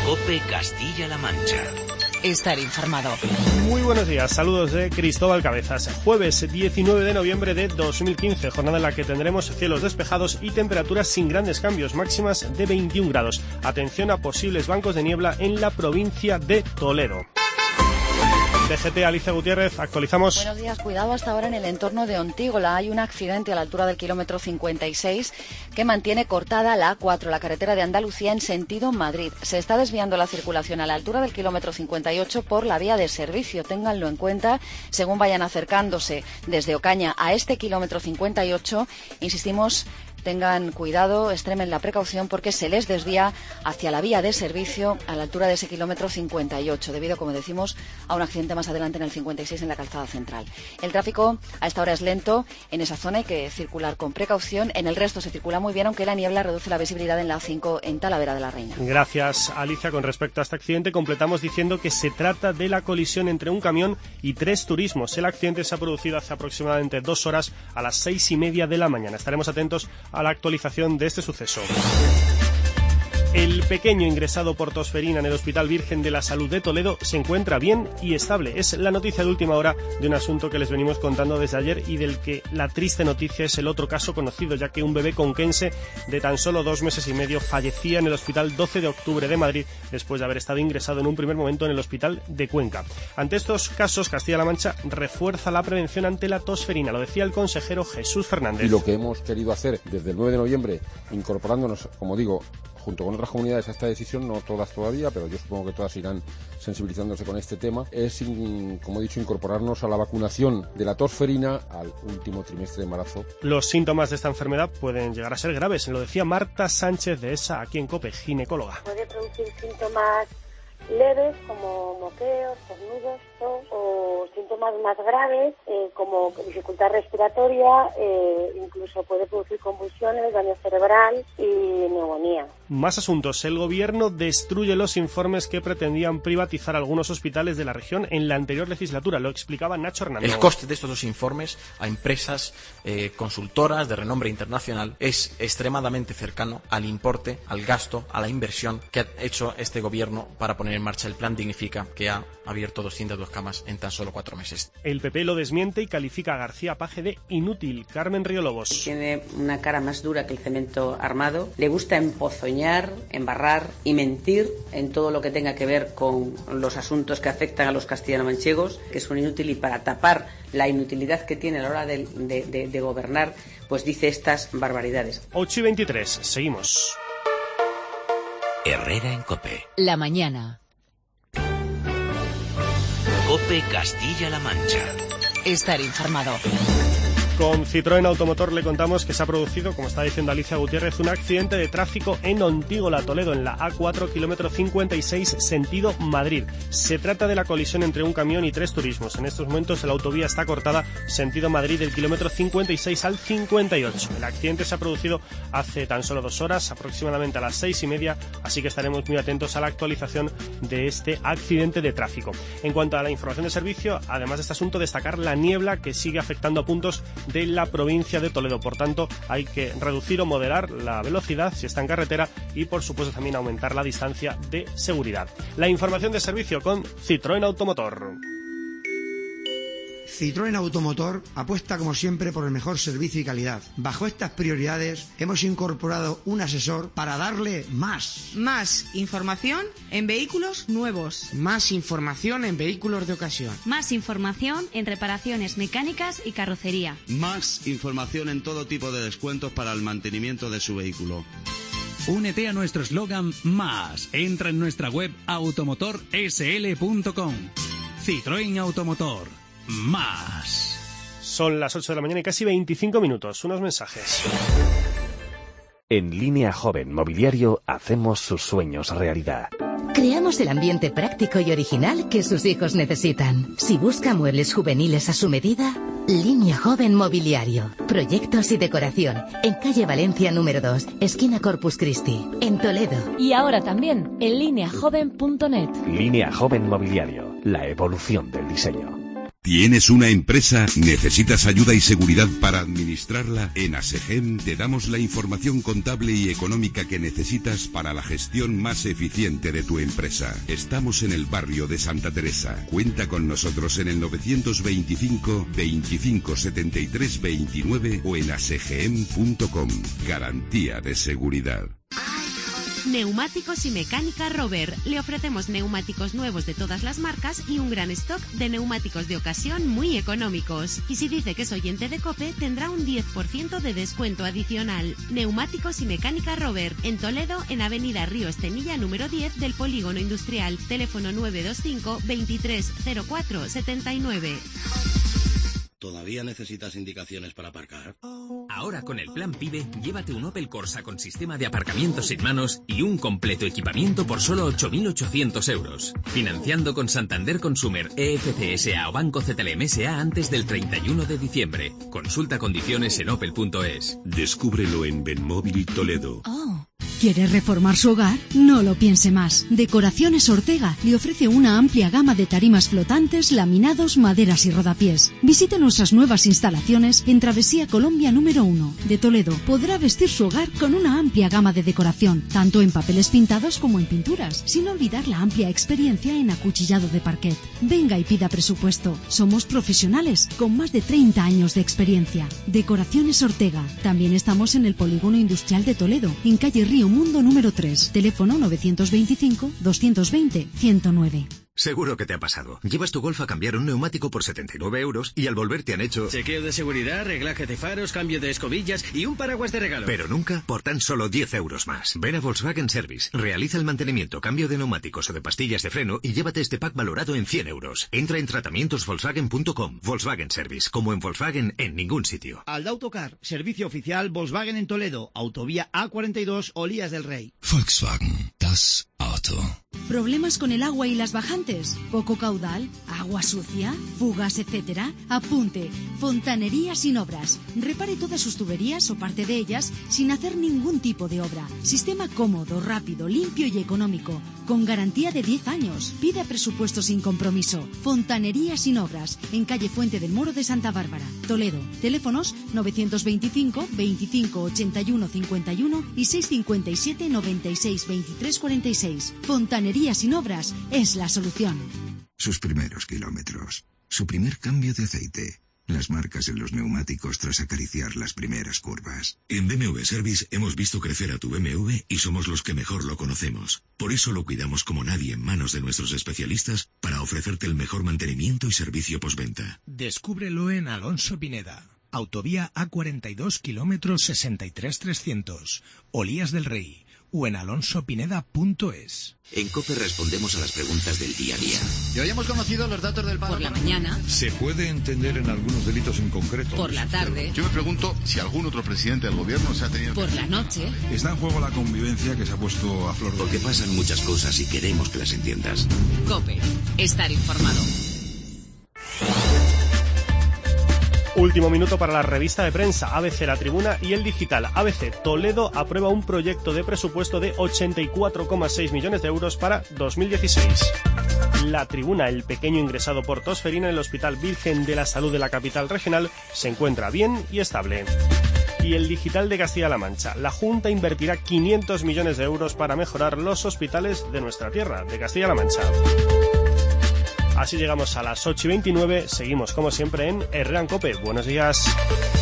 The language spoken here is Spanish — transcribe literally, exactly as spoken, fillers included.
COPE Castilla-La Mancha. Estar informado. Muy buenos días, saludos de Cristóbal Cabezas. Jueves diecinueve de noviembre de dos mil quince, jornada en la que tendremos cielos despejados y temperaturas sin grandes cambios, máximas de veintiún grados. Atención a posibles bancos de niebla en la provincia de Toledo. D G T, Alicia Gutiérrez, actualizamos. Buenos días, cuidado hasta ahora en el entorno de Ontígola. Hay un accidente a la altura del kilómetro cincuenta y seis que mantiene cortada la A cuatro, la carretera de Andalucía en sentido Madrid. Se está desviando la circulación a la altura del kilómetro cincuenta y ocho por la vía de servicio. Ténganlo en cuenta según vayan acercándose desde Ocaña a este kilómetro cincuenta y ocho. Insistimos, tengan cuidado, extremen la precaución porque se les desvía hacia la vía de servicio a la altura de ese kilómetro cincuenta y ocho, debido, como decimos, a un accidente más adelante en el cincuenta y seis en la calzada central. El tráfico a esta hora es lento en esa zona, hay que circular con precaución. En el resto se circula muy bien, aunque la niebla reduce la visibilidad en la A cinco en Talavera de la Reina. Gracias, Alicia. Con respecto a este accidente, completamos diciendo que se trata de la colisión entre un camión y tres turismos. El accidente se ha producido hace aproximadamente dos horas a las seis y media de la mañana. Estaremos atentos a la actualización de este suceso. El pequeño ingresado por tosferina en el Hospital Virgen de la Salud de Toledo se encuentra bien y estable. Es la noticia de última hora de un asunto que les venimos contando desde ayer y del que la triste noticia es el otro caso conocido, ya que un bebé conquense de tan solo dos meses y medio fallecía en el Hospital doce de octubre de Madrid después de haber estado ingresado en un primer momento en el Hospital de Cuenca. Ante estos casos, Castilla-La Mancha refuerza la prevención ante la tosferina, lo decía el consejero Jesús Fernández. Y lo que hemos querido hacer desde el nueve de noviembre, incorporándonos, como digo, junto con otras comunidades a esta decisión, no todas todavía, pero yo supongo que todas irán sensibilizándose con este tema, es, como he dicho, incorporarnos a la vacunación de la tosferina al último trimestre de embarazo. Los síntomas de esta enfermedad pueden llegar a ser graves, lo decía Marta Sánchez de ESA, aquí en COPE, ginecóloga. Puede producir síntomas leves como moqueos, estornudos o síntomas más graves eh, como dificultad respiratoria, eh, incluso puede producir convulsiones, daño cerebral y neumonía. Más asuntos. El gobierno destruye los informes que pretendían privatizar algunos hospitales de la región en la anterior legislatura. Lo explicaba Nacho Hernández. El coste de estos dos informes a empresas eh, consultoras de renombre internacional es extremadamente cercano al importe, al gasto, a la inversión que ha hecho este gobierno para poner en marcha el Plan Dignifica, que ha abierto doscientas dos camas en tan solo cuatro meses. El P P lo desmiente y califica a García Paje de inútil. Carmen Riolobos. Tiene una cara más dura que el cemento armado. Le gusta empozoñar, embarrar y mentir en todo lo que tenga que ver con los asuntos que afectan a los castellano-manchegos, que es un inútil, y para tapar la inutilidad que tiene a la hora de, de, de, de gobernar, pues dice estas barbaridades. ocho y veintitrés, seguimos. Herrera en COPE. La mañana. COPE Castilla-La Mancha. Estar informado. Con Citroën Automotor le contamos que se ha producido, como está diciendo Alicia Gutiérrez, un accidente de tráfico en Ontígola, Toledo, en la A cuatro, kilómetro cincuenta y seis, sentido Madrid. Se trata de la colisión entre un camión y tres turismos. En estos momentos la autovía está cortada, sentido Madrid, del kilómetro cincuenta y seis al cincuenta y ocho. El accidente se ha producido hace tan solo dos horas, aproximadamente a las seis y media, así que estaremos muy atentos a la actualización de este accidente de tráfico. En cuanto a la información de servicio, además de este asunto, destacar la niebla que sigue afectando a puntos de la provincia de Toledo. Por tanto, hay que reducir o moderar la velocidad si está en carretera y, por supuesto, también aumentar la distancia de seguridad. La información de servicio con Citroën Automotor. Citroën Automotor apuesta como siempre por el mejor servicio y calidad. Bajo estas prioridades hemos incorporado un asesor para darle más. Más información en vehículos nuevos. Más información en vehículos de ocasión. Más información en reparaciones mecánicas y carrocería. Más información en todo tipo de descuentos para el mantenimiento de su vehículo. Únete a nuestro eslogan Más. Entra en nuestra web automotor s l punto com. Citroën Automotor. Más. Son las ocho de la mañana y casi veinticinco minutos. Unos mensajes. En Línea Joven Mobiliario hacemos sus sueños realidad. Creamos el ambiente práctico y original que sus hijos necesitan. Si busca muebles juveniles a su medida, Línea Joven Mobiliario. Proyectos y decoración. En calle Valencia número dos, esquina Corpus Christi, en Toledo. Y ahora también en línea joven punto net. Línea Joven Mobiliario. La evolución del diseño. ¿Tienes una empresa? ¿Necesitas ayuda y seguridad para administrarla? En ASEGEM te damos la información contable y económica que necesitas para la gestión más eficiente de tu empresa. Estamos en el barrio de Santa Teresa. Cuenta con nosotros en el novecientos veinticinco, veinticinco setenta y tres veintinueve o en asegem punto com. Garantía de seguridad. Neumáticos y Mecánica Robert. Le ofrecemos neumáticos nuevos de todas las marcas y un gran stock de neumáticos de ocasión muy económicos. Y si dice que es oyente de COPE, tendrá un diez por ciento de descuento adicional. Neumáticos y Mecánica Robert. En Toledo, en Avenida Río Estenilla número diez del Polígono Industrial. Teléfono nueve dos cinco, veintitrés cero cuatro setenta y nueve. ¿Todavía necesitas indicaciones para aparcar? Ahora con el plan PIBE, llévate un Opel Corsa con sistema de aparcamiento sin manos y un completo equipamiento por solo ocho mil ochocientos euros. Financiando con Santander Consumer, E F C S A o Banco Z L M S A antes del treinta y uno de diciembre. Consulta condiciones en opel punto es. Descúbrelo en Benmóvil Toledo. Oh. ¿Quiere reformar su hogar? No lo piense más. Decoraciones Ortega le ofrece una amplia gama de tarimas flotantes, laminados, maderas y rodapiés. Visite nuestras nuevas instalaciones en Travesía Colombia número uno de Toledo. Podrá vestir su hogar con una amplia gama de decoración, tanto en papeles pintados como en pinturas, sin olvidar la amplia experiencia en acuchillado de parquet. Venga y pida presupuesto. Somos profesionales con más de treinta años de experiencia. Decoraciones Ortega. También estamos en el Polígono Industrial de Toledo, en calle Río Mundo número tres, teléfono novecientos veinticinco, doscientos veinte, ciento nueve. Seguro que te ha pasado. Llevas tu Golf a cambiar un neumático por setenta y nueve euros y al volver te han hecho chequeo de seguridad, reglaje de faros, cambio de escobillas y un paraguas de regalo. Pero nunca por tan solo diez euros más. Ven a Volkswagen Service, realiza el mantenimiento, cambio de neumáticos o de pastillas de freno y llévate este pack valorado en cien euros. Entra en tratamientos volkswagen punto com. Volkswagen Service, como en Volkswagen en ningún sitio. Alda Autocar, servicio oficial Volkswagen en Toledo, autovía A cuarenta y dos, Olías del Rey. Volkswagen, das Auto. ¿Problemas con el agua y las bajantes? ¿Poco caudal? ¿Agua sucia? ¿Fugas, etcétera? Apunte. Fontanería Sin Obras. Repare todas sus tuberías o parte de ellas sin hacer ningún tipo de obra. Sistema cómodo, rápido, limpio y económico. Con garantía de diez años. Pida presupuesto sin compromiso. Fontanería Sin Obras. En calle Fuente del Moro de Santa Bárbara, Toledo. Teléfonos novecientos veinticinco, veinticinco ochenta y uno cincuenta y uno y seiscientos cincuenta y siete, noventa y seis, veintitrés cuarenta y seis. Fontanería Sin Obras es la solución. Sus primeros kilómetros, su primer cambio de aceite, las marcas en los neumáticos tras acariciar las primeras curvas. En B M W Service hemos visto crecer a tu B M W y somos los que mejor lo conocemos. Por eso lo cuidamos como nadie en manos de nuestros especialistas para ofrecerte el mejor mantenimiento y servicio postventa. Descúbrelo en Alonso Pineda. Autovía A cuarenta y dos, kilómetros sesenta y tres trescientos, Olías del Rey, o en alonso pineda punto es. En COPE respondemos a las preguntas del día a día. Y hoy hemos conocido los datos del paro. Por la mañana. ¿Se puede entender en algunos delitos en concreto? Por la tarde. Yo me pregunto si algún otro presidente del gobierno se ha tenido... Por la noche. Está en juego la convivencia que se ha puesto a flor de... Porque pasan muchas cosas y queremos que las entiendas. COPE. Estar informado. Último minuto para la revista de prensa A B C, La Tribuna y El Digital. A B C, Toledo aprueba un proyecto de presupuesto de ochenta y cuatro coma seis millones de euros para dos mil dieciséis. La Tribuna, el pequeño ingresado por tosferina en el Hospital Virgen de la Salud de la capital regional se encuentra bien y estable. Y El Digital de Castilla-La Mancha, la Junta invertirá quinientos millones de euros para mejorar los hospitales de nuestra tierra, de Castilla-La Mancha. Así llegamos a las ocho y veintinueve, seguimos como siempre en Herrán Cope. Buenos días.